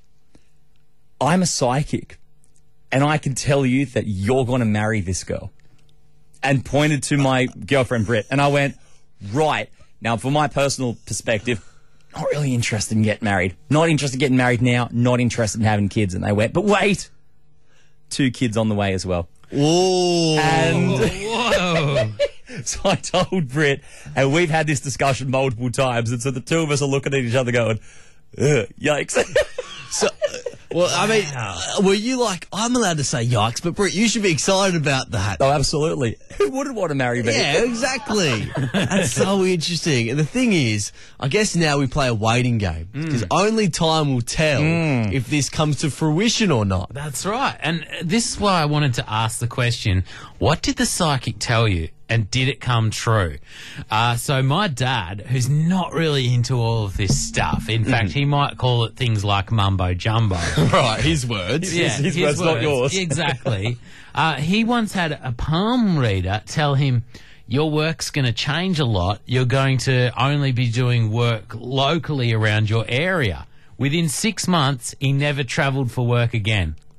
I'm a psychic, and I can tell you that you're going to marry this girl. And pointed to my girlfriend, Britt. And I went, right. Now, from my personal perspective, not really interested in getting married. Not interested in getting married now. Not interested in having kids. And they went, but wait. Two kids on the way as well. Whoa. And whoa. So I told Britt, and we've had this discussion multiple times. And so the two of us are looking at each other going, ugh, yikes. So, well, I mean, uh, were you like, I'm allowed to say yikes, but Britt, you should be excited about that. Oh, absolutely. Who wouldn't want to marry me? Yeah, exactly. That's so interesting. And the thing is, I guess now we play a waiting game, because mm. only time will tell mm. if this comes to fruition or not. That's right. And this is why I wanted to ask the question, what did the psychic tell you? And did it come true? Uh, so my dad, who's not really into all of this stuff, in mm. fact, he might call it things like mumbo jumbo. Right, his words. Yeah, his, his, his words, words, not yours. Exactly. uh, he once had a palm reader tell him, your work's going to change a lot. You're going to only be doing work locally around your area. Within six months, he never travelled for work again.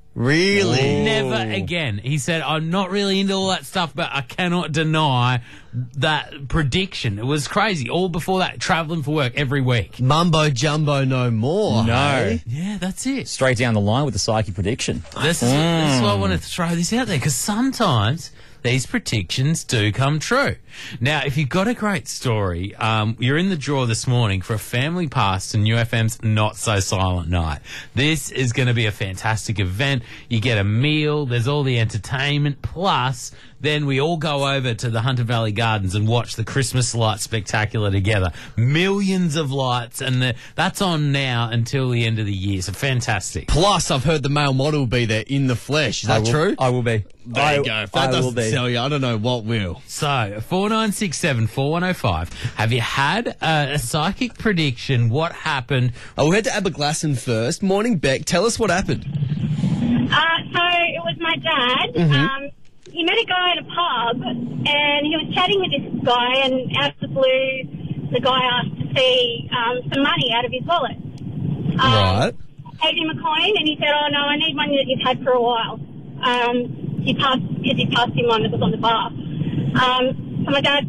Really? Never again. He said, I'm not really into all that stuff, but I cannot deny that prediction. It was crazy. All before that, travelling for work every week. Mumbo jumbo no more. No. hey? Yeah, that's it. Straight down the line with the psychic prediction. This is, this is why I want to throw this out there, because sometimes these predictions do come true. Now, if you've got a great story, um, you're in the draw this morning for a family pass to New F M's Not So Silent Night. This is going to be a fantastic event. You get a meal, there's all the entertainment, plus then we all go over to the Hunter Valley Gardens and watch the Christmas light spectacular together. Millions of lights, and the, that's on now until the end of the year. So fantastic. Plus, I've heard the male model will be there in the flesh. Is that I will, true? I will be. There I, you go. If that I will doesn't be. tell you, I don't know what will. So, four nine six seven, four one oh five. Have you had uh, a psychic prediction? What happened? Oh, we'll head to Aberglasslyn first. Morning, Beck. Tell us what happened. Uh, so it was my dad. Mhm. Um, he met a guy at a pub, and he was chatting with this guy, and out of the blue, the guy asked to see um, some money out of his wallet. Um, Right. Paid him a coin, and he said, "Oh no, I need money that you've had for a while." Um, he passed because he passed him one that was on the bar. Um, so my dad.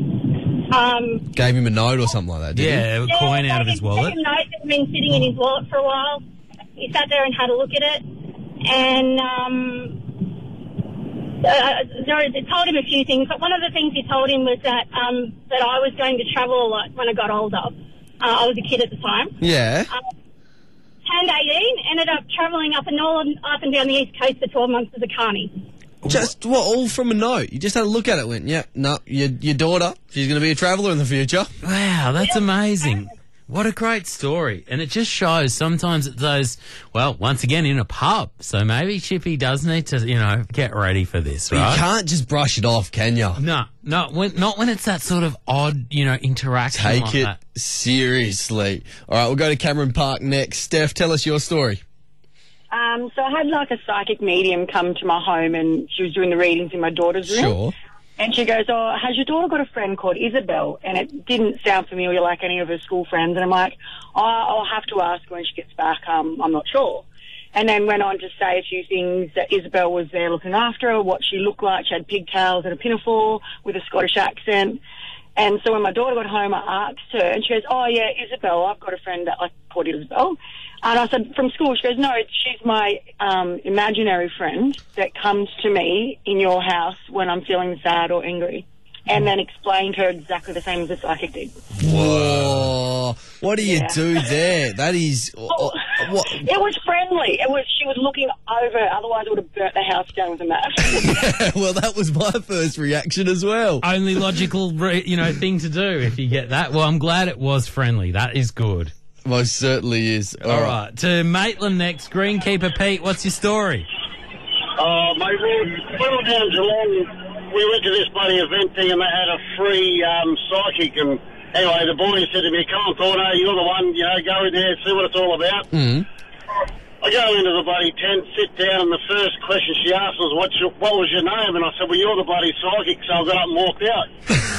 Um, Gave him a note or something like that, didn't Yeah, a Yeah, coin out of gave his him- wallet. gave him notes that had been sitting in his wallet for a while. He sat there and had a look at it, and um, uh, Zora told him a few things. But one of the things he told him was that um, that I was going to travel a lot when I got older. Uh, I was a kid at the time. he? Yeah. Um, turned eighteen, ended up travelling up and all up and down the east coast for twelve months as a carny. Just, what, all from a note? You just had a look at it, went, yeah, no, your, your daughter, she's going to be a traveller in the future. Wow, that's amazing. What a great story. And it just shows sometimes it's those, well, once again, in a pub. So maybe Chippy does need to, you know, get ready for this, But right? you can't just brush it off, can you? No, no, when, not when it's that sort of odd, you know, interaction Take like it that. seriously. All right, we'll go to Cameron Park next. Steph, tell us your story. Um, so I had like a psychic medium come to my home, and she was doing the readings in my daughter's room. Sure. And she goes, "Oh, has your daughter got a friend called Isabel?" And it didn't sound familiar like any of her school friends. And I'm like, "Oh, I'll have to ask her when she gets back. Um, I'm not sure." And then went on to say a few things, that Isabel was there looking after her, what she looked like. She had pigtails and a pinafore with a Scottish accent. And so when my daughter got home, I asked her, and she goes, "Oh, yeah, Isabel, I've got a friend that I called Isabel." And I said, "From school?" She goes, "No, she's my um, imaginary friend that comes to me in your house when I'm feeling sad or angry." And then explained her exactly the same as the psychic did. Whoa. What do you Yeah. do there? That is... Oh, what? It was friendly. It was. She was looking over. Otherwise, it would have burnt the house down with a match. Well, that was my first reaction as well. Only logical, re- you know, thing to do if you get that. Well, I'm glad it was friendly. That is good. Most certainly is. All right. To Maitland next. Greenkeeper Pete, what's your story? Oh, mate, we we were down Geelong. We went to this bloody event thing, and they had a free um, psychic. And anyway, the boy said to me, "Come on, Thorno, you're the one. You know, go in there, see what it's all about." Mm. I go into the bloody tent, sit down, and the first question she asked was, "What's your, what was your name?" And I said, "Well, you're the bloody psychic." So I got up and walked out.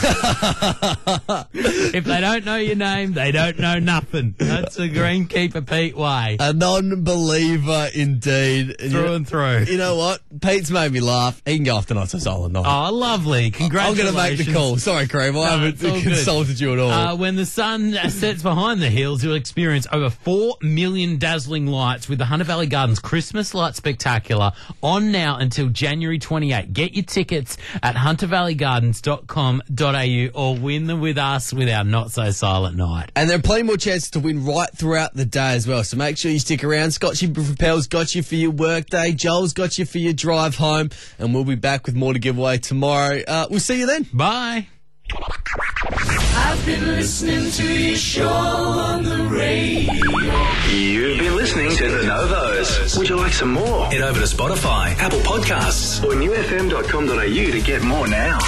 If they don't know your name, they don't know nothing. That's the Greenkeeper Pete way. A non-believer indeed. And Through you, and through. You know what? Pete's made me laugh. He can go off to Not So Silent Night. Oh, lovely. I'm Congratulations. going to make the call. Sorry, Crave. I No, haven't it's all good. consulted you at all. Uh, when the sun sets behind the hills, you'll experience over four million dazzling lights with the Hunter Valley Gardens Christmas Light Spectacular on now until January twenty-eighth. Get your tickets at hunter valley gardens dot com dot a u or win them with us with our Not So Silent Night. And there are plenty more chances to win right throughout the day as well. So make sure you stick around. Scotchy Propel's got you for your work day. Joel's got you for your drive home. And we'll be back with more to give away tomorrow. Uh, we'll see you then. Bye. I've been listening to your show on the radio. You've been listening to The Novos. Would you like some more? Head over to Spotify, Apple Podcasts, or new f m dot com dot a u to get more now.